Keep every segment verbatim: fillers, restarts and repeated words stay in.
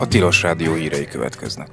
Tilos Rádió hírei következnek.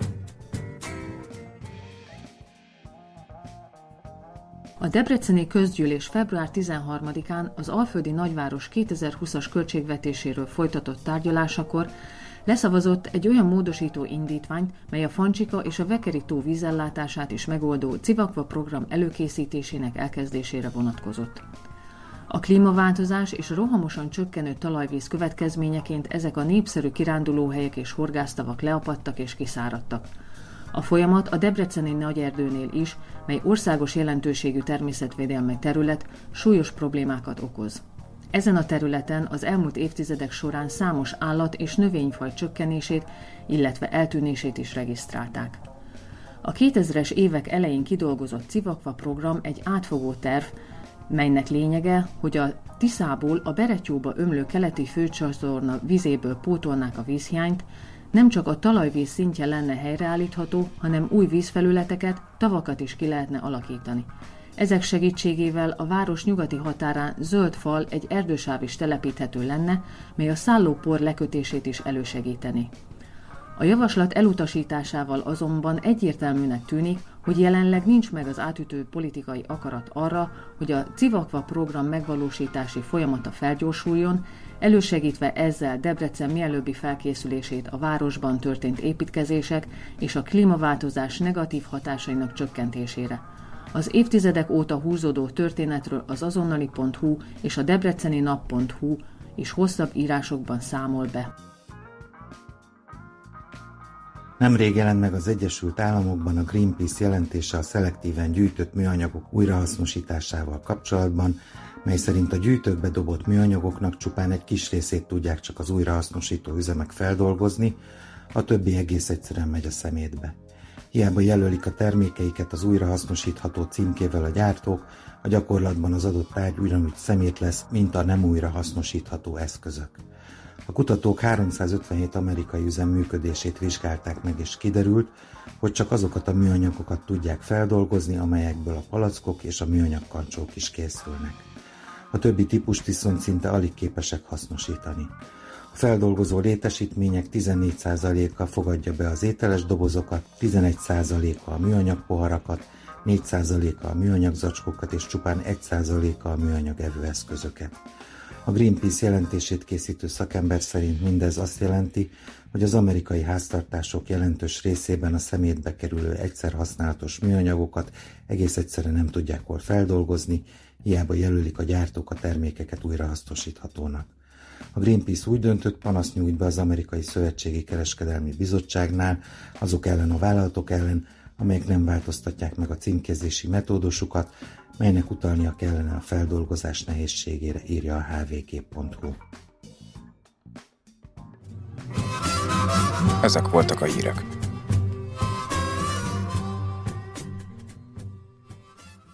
A debreceni közgyűlés február tizenharmadikán az Alföldi Nagyváros kétezer-húszas költségvetéséről folytatott tárgyalásakor leszavazott egy olyan módosító indítványt, mely a Fancsika és a Vekeri tó vízellátását is megoldó Civakva program előkészítésének elkezdésére vonatkozott. A klímaváltozás és a rohamosan csökkenő talajvíz következményeként ezek a népszerű kirándulóhelyek és horgásztavak leapadtak és kiszáradtak. A folyamat a debreceni Nagyerdőnél is, mely országos jelentőségű természetvédelmi terület, súlyos problémákat okoz. Ezen a területen az elmúlt évtizedek során számos állat- és növényfaj csökkenését, illetve eltűnését is regisztrálták. A kétezres évek elején kidolgozott Civakva program egy átfogó terv, melynek lényege, hogy a Tiszából a Beretyóba ömlő keleti főcsatorna vizéből pótolnák a vízhiányt, nem csak a talajvíz szintje lenne helyreállítható, hanem új vízfelületeket, tavakat is ki lehetne alakítani. Ezek segítségével a város nyugati határán zöld fal, egy erdősáv is telepíthető lenne, mely a szállópor lekötését is elősegíteni. A javaslat elutasításával azonban egyértelműnek tűnik, hogy jelenleg nincs meg az átütő politikai akarat arra, hogy a Civakva program megvalósítási folyamata felgyorsuljon, elősegítve ezzel Debrecen mielőbbi felkészülését a városban történt építkezések és a klímaváltozás negatív hatásainak csökkentésére. Az évtizedek óta húzódó történetről az azonnali pont hu és a debreceni nap pont hu is hosszabb írásokban számol be. Nemrég jelent meg az Egyesült Államokban a Greenpeace jelentése a szelektíven gyűjtött műanyagok újrahasznosításával kapcsolatban, mely szerint a gyűjtőkbe dobott műanyagoknak csupán egy kis részét tudják csak az újrahasznosító üzemek feldolgozni, a többi egész egyszerűen megy a szemétbe. Hiába jelölik a termékeiket az újrahasznosítható címkével a gyártók, a gyakorlatban az adott tárgy ugyanúgy szemét lesz, mint a nem újrahasznosítható eszközök. A kutatók háromszázötvenhét amerikai üzem működését vizsgálták meg, és kiderült, hogy csak azokat a műanyagokat tudják feldolgozni, amelyekből a palackok és a műanyagkancsók is készülnek. A többi típust viszont szinte alig képesek hasznosítani. A feldolgozó létesítmények tizennégy százaléka fogadja be az ételes dobozokat, tizenegy százaléka a műanyag poharakat, négy százaléka a műanyag zacskókat és csupán egy százaléka a műanyag evőeszközöket. A Greenpeace jelentését készítő szakember szerint mindez azt jelenti, hogy az amerikai háztartások jelentős részében a szemétbe kerülő egyszer használatos műanyagokat egész egyszerűen nem tudják hol feldolgozni, hiába jelölik a gyártók a termékeket újrahasznosíthatónak. A Greenpeace úgy döntött, panaszt nyújt be az Amerikai Szövetségi Kereskedelmi Bizottságnál azok ellen a vállalatok ellen, amelyek nem változtatják meg a címkézési metódusukat, melynek utalnia kellene a feldolgozás nehézségére, írja a há vé gé pont hu. Ezek voltak a hírek.